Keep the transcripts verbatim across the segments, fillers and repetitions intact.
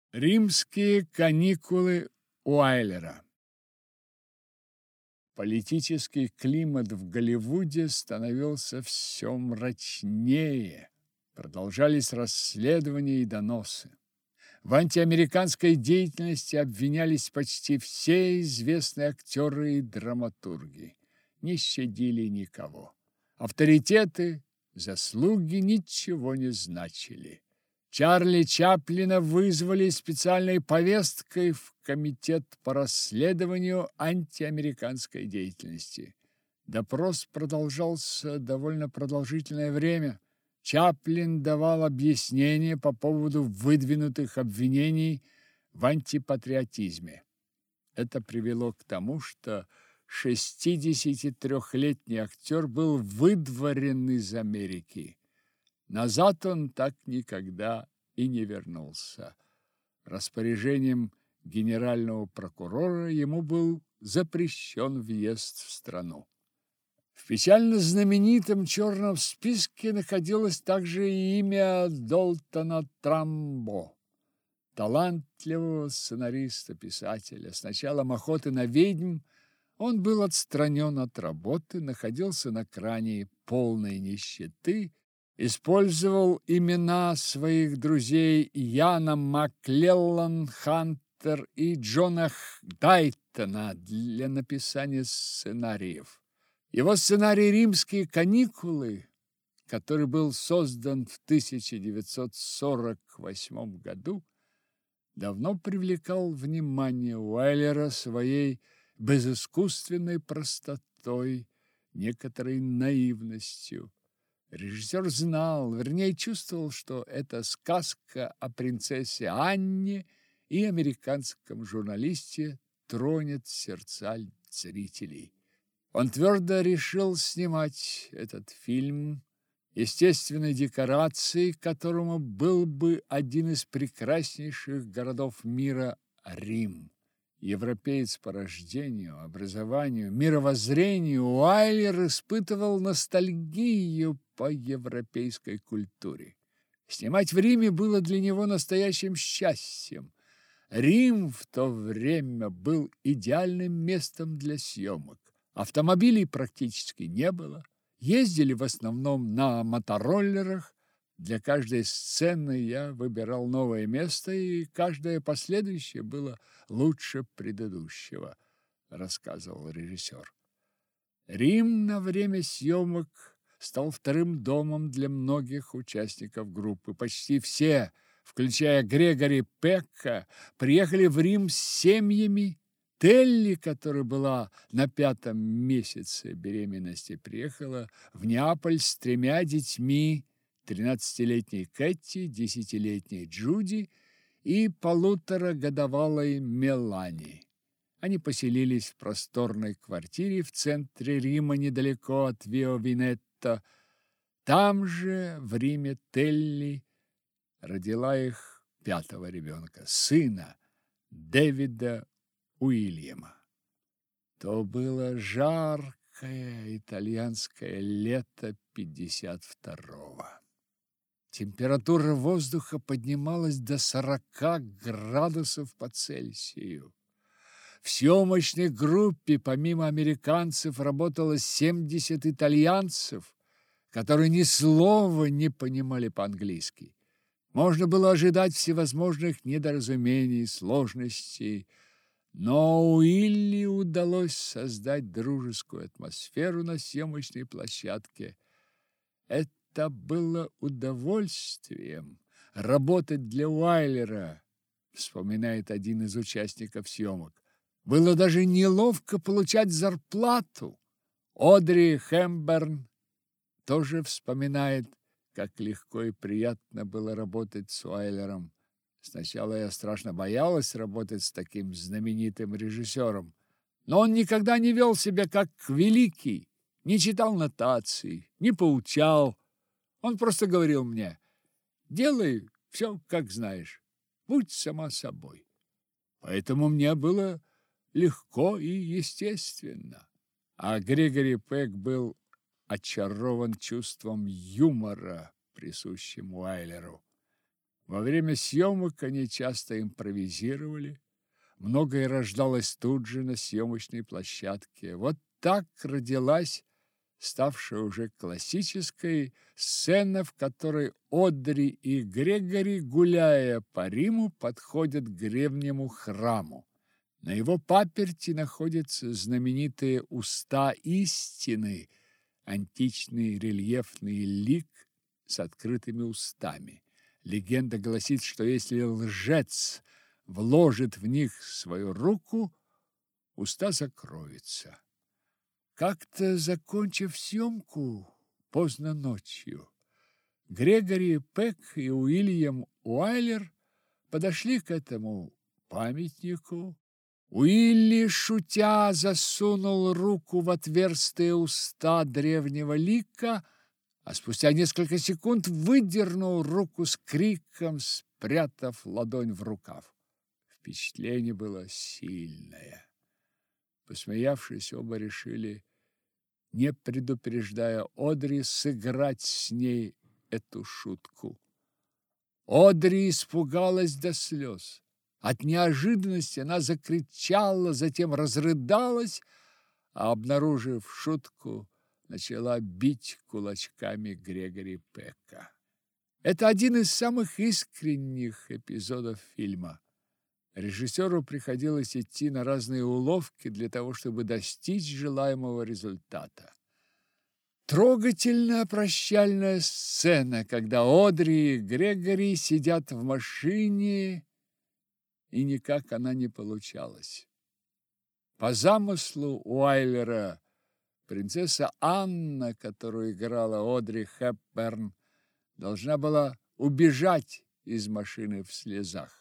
Римские каникулы Уайлера. Политический климат в Голливуде становился все мрачнее. Продолжались расследования и доносы. В антиамериканской деятельности обвинялись почти все известные актеры и драматурги. Не щадили никого. Авторитеты, заслуги ничего не значили. Чарли Чаплина вызвали специальной повесткой в комитет по расследованию антиамериканской деятельности. Допрос продолжался довольно продолжительное время. Чаплин давал объяснения по поводу выдвинутых обвинений в антипатриотизме. Это привело к тому, что шестидесятитрёхлетний актер был выдворен из Америки. Назад он так никогда и не вернулся. Распоряжением генерального прокурора ему был запрещен въезд в страну. В печально знаменитом черном списке находилось также и имя Долтона Трамбо, талантливого сценариста-писателя. С началом охоты на ведьм он был отстранен от работы, находился на грани полной нищеты, использовал имена своих друзей Яна Маклеллан Хантер и Джона Дайтона для написания сценариев. Его сценарий «Римские каникулы», который был создан в тысяча девятьсот сорок восьмом году, давно привлекал внимание Уайлера своей безыскусственной простотой, некоторой наивностью. Режиссер знал, вернее чувствовал, что это сказка о принцессе Анне и американском журналисте тронет сердца зрителей. Он твердо решил снимать этот фильм, естественной декорацией которому был бы один из прекраснейших городов мира – Рим. Европеец по рождению, образованию, мировоззрению, Уайлер испытывал ностальгию по европейской культуре. Снимать в Риме было для него настоящим счастьем. Рим в то время был идеальным местом для съемок. Автомобилей практически не было. Ездили в основном на мотороллерах. Для каждой сцены я выбирал новое место, и каждое последующее было лучше предыдущего, рассказывал режиссер. Рим на время съемок стал вторым домом для многих участников группы. Почти все, включая Грегори Пека, приехали в Рим с семьями. Телли, которая была на пятом месяце беременности, приехала в Неаполь с тремя детьми: тринадцатилетней Кэти, десятилетней Джуди и полуторагодовалой Мелани. Они поселились в просторной квартире в центре Рима, недалеко от Виа Венето. Там же, в Риме, Телли родила их пятого ребенка, сына Дэвида Уильяма. То было жаркое итальянское лето пятьдесят второго. Температура воздуха поднималась до сорока градусов по Цельсию. В съемочной группе помимо американцев работало семьдесят итальянцев, которые ни слова не понимали по-английски. Можно было ожидать всевозможных недоразумений, сложностей, но Уилли удалось создать дружескую атмосферу на съемочной площадке. Это было удовольствием работать для Уайлера, вспоминает один из участников съемок. Было даже неловко получать зарплату. Одри Хепберн тоже вспоминает, как легко и приятно было работать с Уайлером. Сначала я страшно боялась работать с таким знаменитым режиссером, но он никогда не вел себя как великий, не читал нотаций, не поучал. Он просто говорил мне: делай все, как знаешь, будь сама собой. Поэтому мне было легко и естественно. А Грегори Пек был очарован чувством юмора, присущим Уайлеру. Во время съемок они часто импровизировали. Многое рождалось тут же на съемочной площадке. Вот так родилась ставшая уже классической сцена, в которой Одри и Грегори, гуляя по Риму, подходят к древнему храму. На его паперти находятся знаменитые «Уста истины», античный рельефный лик с открытыми устами. Легенда гласит, что если лжец вложит в них свою руку, уста закроются. Как-то, закончив съемку поздно ночью, Грегори Пек и Уильям Уайлер подошли к этому памятнику. Уилли, шутя, засунул руку в отверстые уста древнего лика, а спустя несколько секунд выдернул руку с криком, спрятав ладонь в рукав. Впечатление было сильное. Посмеявшись, оба решили, не предупреждая Одри, сыграть с ней эту шутку. Одри испугалась до слез. От неожиданности она закричала, затем разрыдалась, а, обнаружив шутку, начала бить кулачками Грегори Пека. Это один из самых искренних эпизодов фильма. Режиссеру приходилось идти на разные уловки для того, чтобы достичь желаемого результата. Трогательная прощальная сцена, когда Одри и Грегори сидят в машине, и никак она не получалась. По замыслу Уайлера принцесса Анна, которую играла Одри Хепберн, должна была убежать из машины в слезах.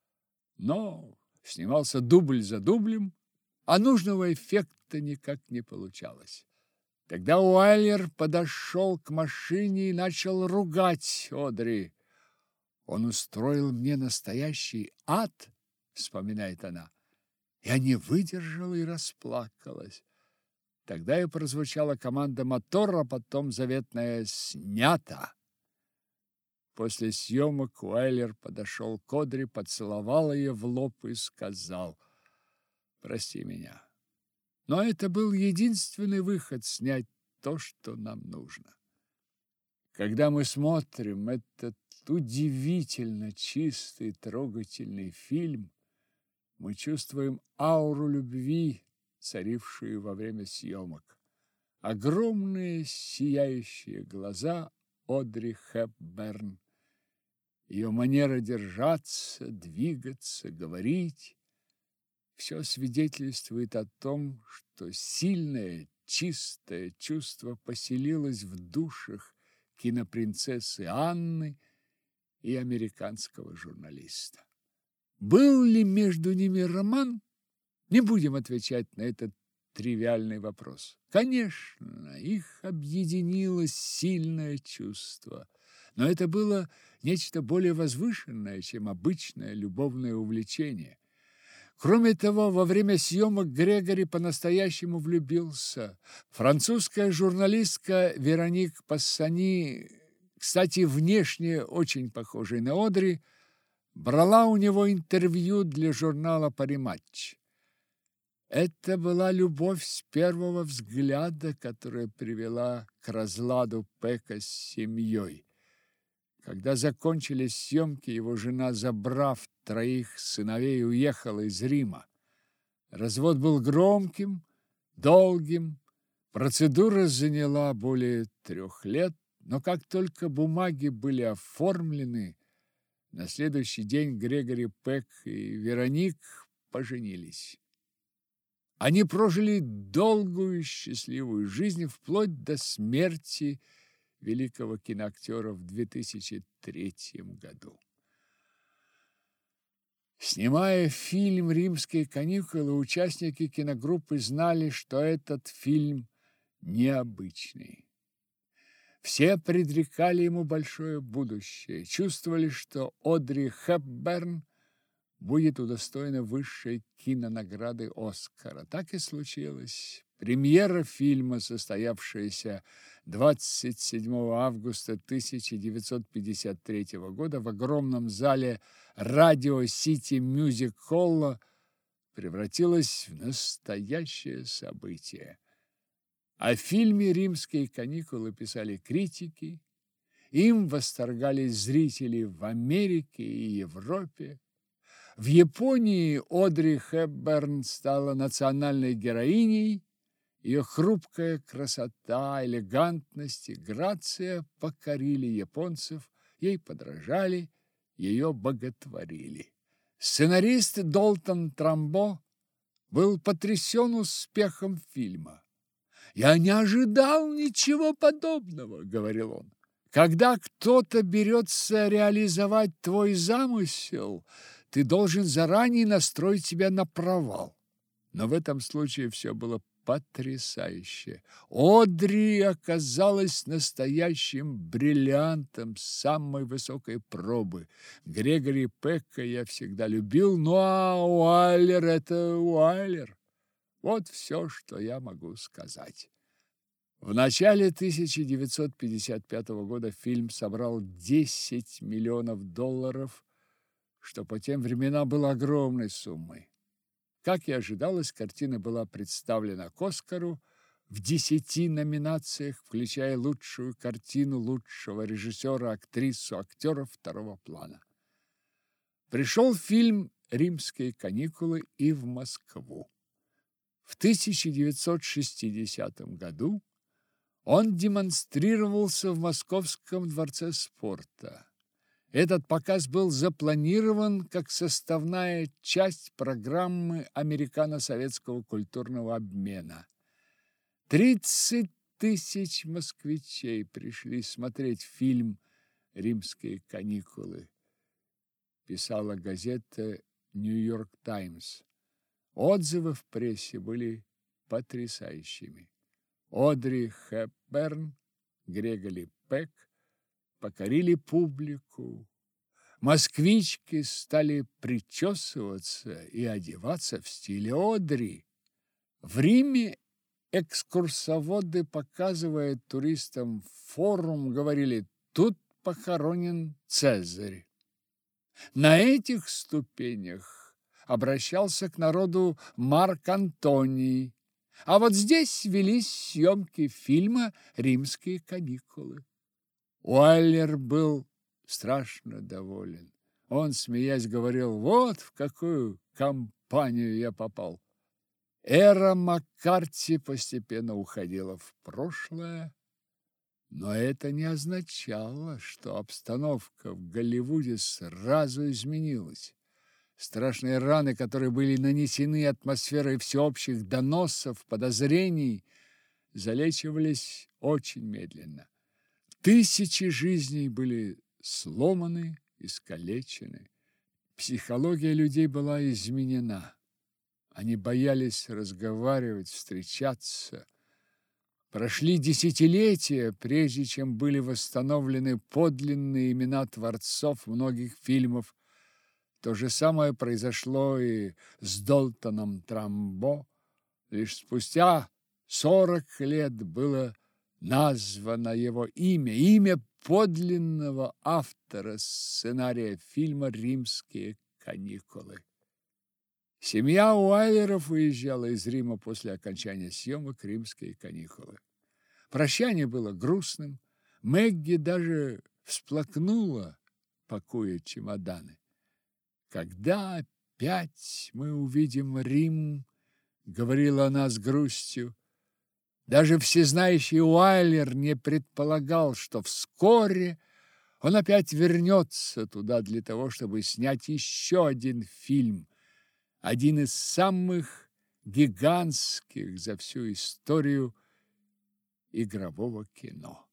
Но снимался дубль за дублем, а нужного эффекта никак не получалось. Тогда Уайлер подошел к машине и начал ругать Одри. «Он устроил мне настоящий ад», — вспоминает она. Я не выдержала и расплакалась. Тогда и прозвучала команда мотора, а потом заветная «снято». После съемок Уайлер подошел к Одри, поцеловал ее в лоб и сказал: «Прости меня, но это был единственный выход снять то, что нам нужно». Когда мы смотрим этот удивительно чистый, трогательный фильм, мы чувствуем ауру любви, царившую во время съемок. Огромные сияющие глаза Одри Хепберн, ее манера держаться, двигаться, говорить – все свидетельствует о том, что сильное, чистое чувство поселилось в душах кинопринцессы Анны и американского журналиста. Был ли между ними роман? Не будем отвечать на этот тривиальный вопрос. Конечно, их объединило сильное чувство, но это было нечто более возвышенное, чем обычное любовное увлечение. Кроме того, во время съемок Грегори по-настоящему влюбился. Французская журналистка Вероник Пассани, кстати, внешне очень похожая на Одри, брала у него интервью для журнала «Пари-матч». Это была любовь с первого взгляда, которая привела к разладу Пека с семьей. Когда закончились съемки, его жена, забрав троих сыновей, уехала из Рима. Развод был громким, долгим. Процедура заняла более трех лет, но как только бумаги были оформлены, на следующий день Грегори Пек и Вероник поженились. Они прожили долгую и счастливую жизнь вплоть до смерти великого киноактера в две тысячи третьем году. Снимая фильм «Римские каникулы», участники киногруппы знали, что этот фильм необычный. Все предрекали ему большое будущее, чувствовали, что Одри Хепберн будет удостоена высшей кинонаграды Оскара. Так и случилось. Премьера фильма, состоявшаяся двадцать седьмого августа тысяча девятьсот пятьдесят третьего года в огромном зале Радио Сити Мюзик Холла, превратилась в настоящее событие. О фильме «Римские каникулы» писали критики, им восторгались зрители в Америке и Европе. В Японии Одри Хепберн стала национальной героиней. Ее хрупкая красота, элегантность и грация покорили японцев, ей подражали, ее боготворили. Сценарист Долтон Трамбо был потрясен успехом фильма. «Я не ожидал ничего подобного», — говорил он. «Когда кто-то берется реализовать твой замысел, ты должен заранее настроить себя на провал». Но в этом случае все было потрясающе. Одри оказалась настоящим бриллиантом самой высокой пробы. Грегори Пека я всегда любил, ну а Уайлер – это Уайлер. Вот все, что я могу сказать. В начале тысяча девятьсот пятьдесят пятого года фильм собрал десять миллионов долларов, что по тем временам было огромной суммой. Как и ожидалось, картина была представлена к Оскару в десяти номинациях, включая лучшую картину, лучшего режиссера, актрису, актеров второго плана. Пришел фильм «Римские каникулы» и в Москву. В тысяча девятьсот шестидесятом году он демонстрировался в Московском дворце спорта. Этот показ был запланирован как составная часть программы американо-советского культурного обмена. тридцать тысяч москвичей пришли смотреть фильм «Римские каникулы», писала газета «Нью-Йорк Таймс». Отзывы в прессе были потрясающими. Одри Хепберн, Грегори Пек покорили публику. Москвички стали причесываться и одеваться в стиле Одри. В Риме экскурсоводы, показывая туристам форум, говорили: «Тут похоронен Цезарь». На этих ступенях обращался к народу Марк Антоний. А вот здесь велись съемки фильма «Римские каникулы». Уайлер был страшно доволен. Он, смеясь, говорил: «Вот в какую компанию я попал». Эра Маккарти постепенно уходила в прошлое, но это не означало, что обстановка в Голливуде сразу изменилась. Страшные раны, которые были нанесены атмосферой всеобщих доносов, подозрений, залечивались очень медленно. Тысячи жизней были сломаны, искалечены. Психология людей была изменена. Они боялись разговаривать, встречаться. Прошли десятилетия, прежде чем были восстановлены подлинные имена творцов многих фильмов. То же самое произошло и с Долтоном Трамбо. Лишь спустя сорок лет было названо его имя, имя подлинного автора сценария фильма «Римские каникулы». Семья Уайлеров уезжала из Рима после окончания съемок «Римские каникулы». Прощание было грустным. Мэгги даже всплакнула, пакуя чемоданы. «Когда опять мы увидим Рим?» — говорила она с грустью. Даже всезнающий Уайлер не предполагал, что вскоре он опять вернется туда для того, чтобы снять еще один фильм, один из самых гигантских за всю историю игрового кино.